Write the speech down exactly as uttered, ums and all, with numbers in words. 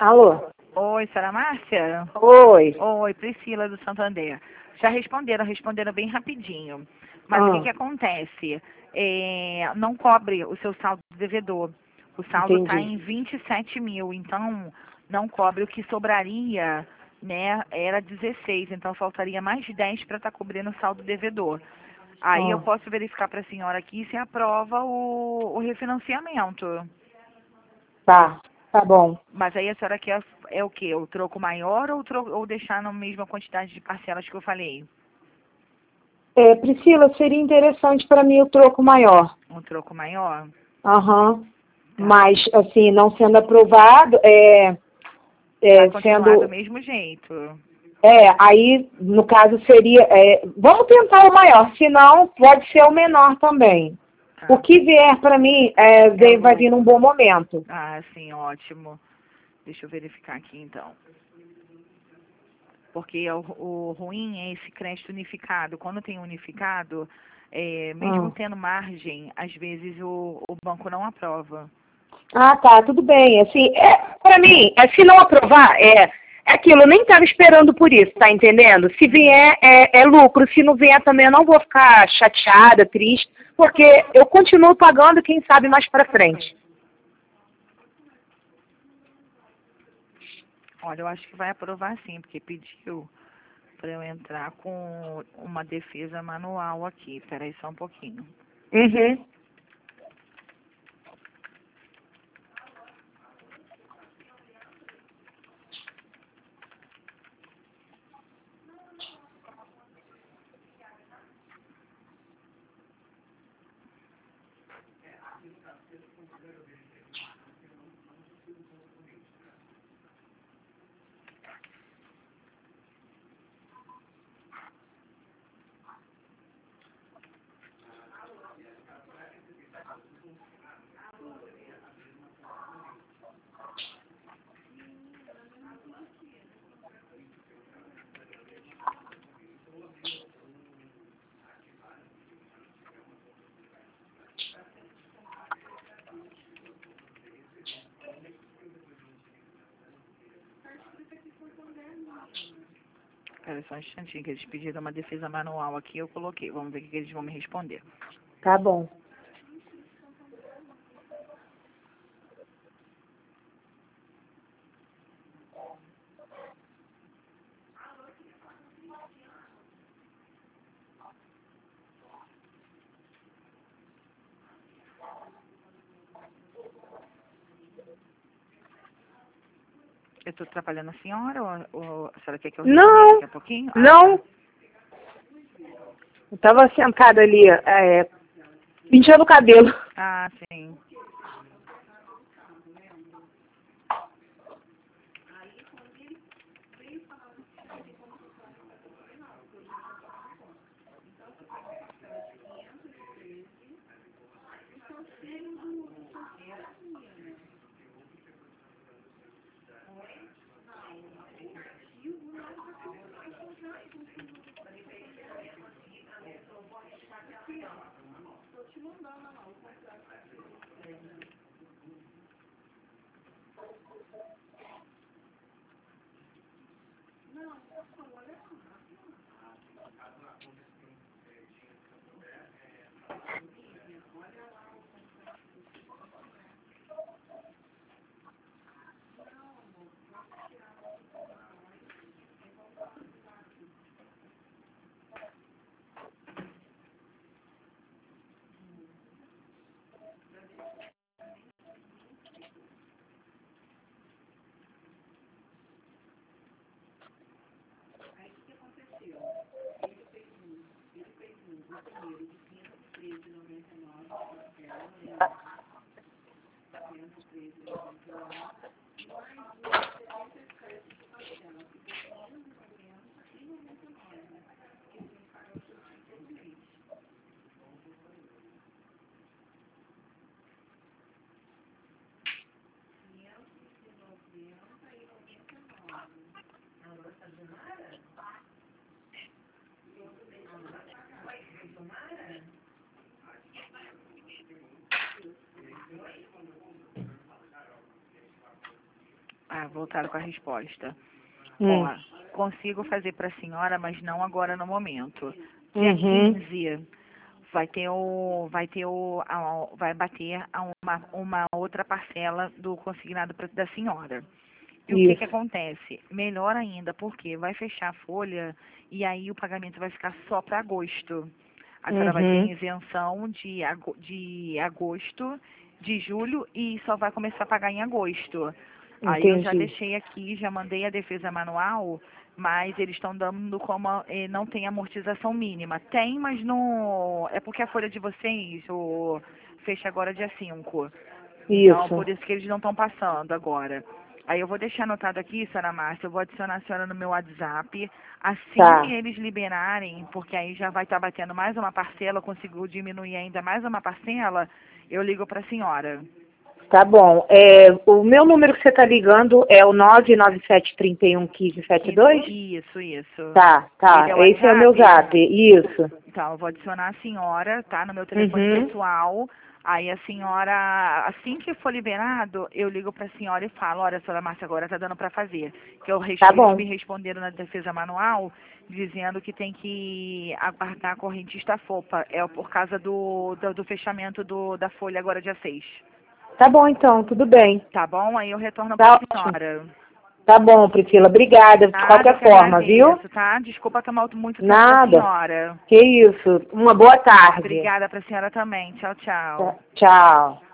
Alô? Oi, senhora Márcia? Oi. Oi, Priscila do Santander. Já responderam, responderam bem rapidinho. Mas Ah. o que que acontece? É, não cobre o seu saldo devedor. O saldo está Entendi. em vinte e sete mil, então não cobre. O que sobraria, né, era dezesseis, então faltaria mais de dez para estar cobrindo o saldo devedor. Aí eu Ah. posso verificar para a senhora aqui se aprova o, o refinanciamento. Tá, tá bom. Mas aí a senhora quer é o quê? O troco maior ou, tro ou deixar na mesma quantidade de parcelas que eu falei? É, Priscila, seria interessante para mim o troco maior. Um troco maior? Aham. Tá. Mas, assim, não sendo aprovado, é, é Vai continuar do sendo... mesmo jeito. É, aí, no caso, seria... É, vamos tentar o maior, se não, pode ser o menor também. O Tá. que vier para mim é, É vem- vai vir lucro. num bom momento. Ah, sim, ótimo. Deixa eu verificar aqui então. Porque o, o ruim é esse crédito unificado. Quando tem unificado, é, mesmo Ah. tendo margem, às vezes o, o banco não aprova. Ah, tá, tudo bem. Assim, é, para mim, é, se não aprovar, é, é aquilo, eu nem estava esperando por isso, tá entendendo? Se vier, é, é lucro, se não vier também eu não vou ficar chateada, triste, porque eu continuo pagando, quem sabe mais para frente. Olha, eu acho que vai aprovar sim, porque pediu para eu entrar com uma defesa manual aqui. Peraí só um pouquinho. Uhum. Peraí só um instantinho, que eles pediram uma defesa manual aqui, eu coloquei. Vamos ver o que eles vão me responder. Tá bom. Eu estou atrapalhando a senhora ou, ou a senhora quer que eu responda Não, daqui a pouquinho? Ah, não. tá. Eu estava sentada ali, é, penteando o cabelo. Ah, sim. Tá, voltaram com a resposta. Hum. Ó, consigo fazer para a senhora, mas não agora no momento. Dia Uhum. quinze vai ter o vai ter o a- vai bater a uma, uma outra parcela do consignado pra- da senhora. E o que que Isso. acontece? Melhor ainda, porque vai fechar a folha e aí o pagamento vai ficar só para agosto. A senhora vai ter Uhum. isenção de, ago- de agosto, de julho e só vai começar a pagar em agosto. Aí eu já Entendi. deixei aqui, já mandei a defesa manual, mas eles estão dando como eh, não tem amortização mínima. Tem, mas não. É porque a folha de vocês o, fecha agora dia cinco. Então, Isso. por isso que eles não estão passando agora. Aí eu vou deixar anotado aqui, senhora Márcia, eu vou adicionar a senhora no meu WhatsApp. Assim que Tá. eles liberarem, porque aí já vai estar batendo mais uma parcela, eu consigo diminuir ainda mais uma parcela, eu ligo para a senhora. Tá bom. É, o meu número que você tá ligando é o nove nove sete, três um, um cinco, sete dois? Isso, isso. Tá, tá. Ele é o Esse é o meu WhatsApp? zap. Isso. Então, eu vou adicionar a senhora, tá? No meu telefone Uhum. pessoal. Aí a senhora, assim que for liberado, eu ligo para a senhora e falo, olha, senhora Márcia, agora tá dando para fazer. Que eu, res- Tá eles me bom. responderam na defesa manual, dizendo que tem que aguardar a correntista FOPA. É por causa do, do, do fechamento do, da folha agora dia seis. Tá bom, então. Tudo bem. Tá bom? Aí eu retorno para Tá a ótimo. senhora. Tá bom, Priscila. Obrigada de Nada, eu qualquer que forma, viu? agradeço, tá? Desculpa tomar muito tempo da Nada. senhora. Que isso. Uma boa tarde. Obrigada para a senhora também. Tchau, tchau. Tchau.